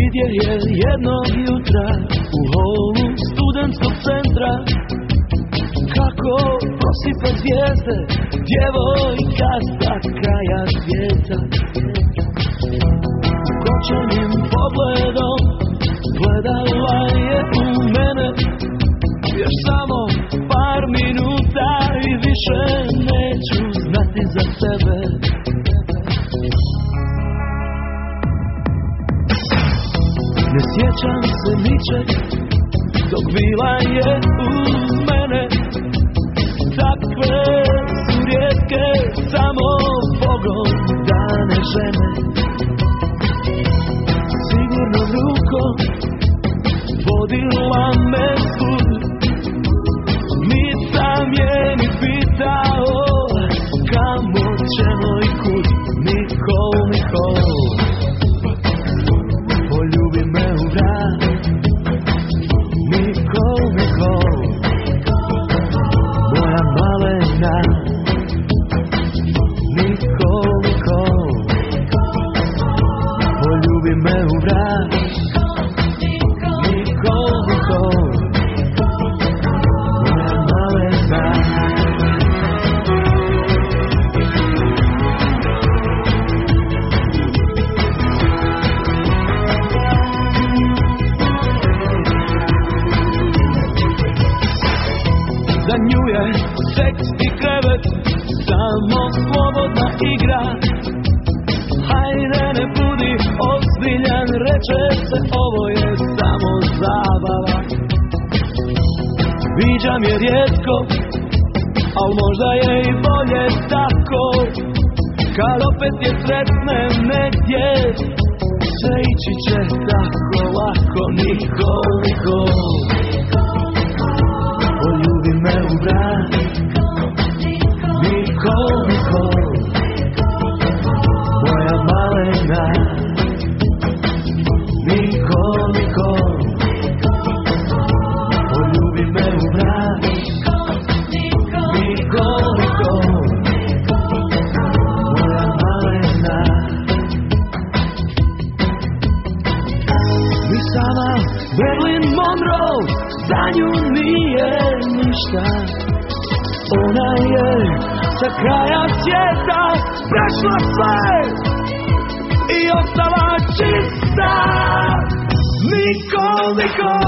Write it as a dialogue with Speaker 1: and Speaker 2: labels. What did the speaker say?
Speaker 1: Vidjel je jednog jutra u holu studentskog centra kako prosipa zvijezde djevojka sa kraja svijeta. Kočenim pogledom gledala je u mene, još samo par minuta i više neću znati za sebe. Ne sjećam se ničeg dok bila je uz mene. Takve su rijetke samo Bogom dane žene. Sigurnom rukom vodila me svud, nisam je ni pitao kamo ćemo i kud. Nikol, Nikol, poljubi me u vrat. Nikol, Nikol, moja malena. Nikol, Nikol, poljubi me u vrat. Nikol, Nikol, moja malena. Za nju je seks i krevet samo slobodna igra. Hajde ne budi ozbiljan, reče se ovo je samo zabava. Viđam je rijetko, al možda je i bolje tako. Kad opet je sretnem negdje, sve ići će tako lako. Nikol, Nikol, poljubi me u vrat. Nikol, Nikol, moja malena. Nikol, Nikol, poljubi me u vrat. Nikol, Nikol, moja malena. Mi sama Marilyn Monroe, za nju nije ništa. Ona je sa kraja svijeta prešla sve i ostala čista. Nikol, Nikol,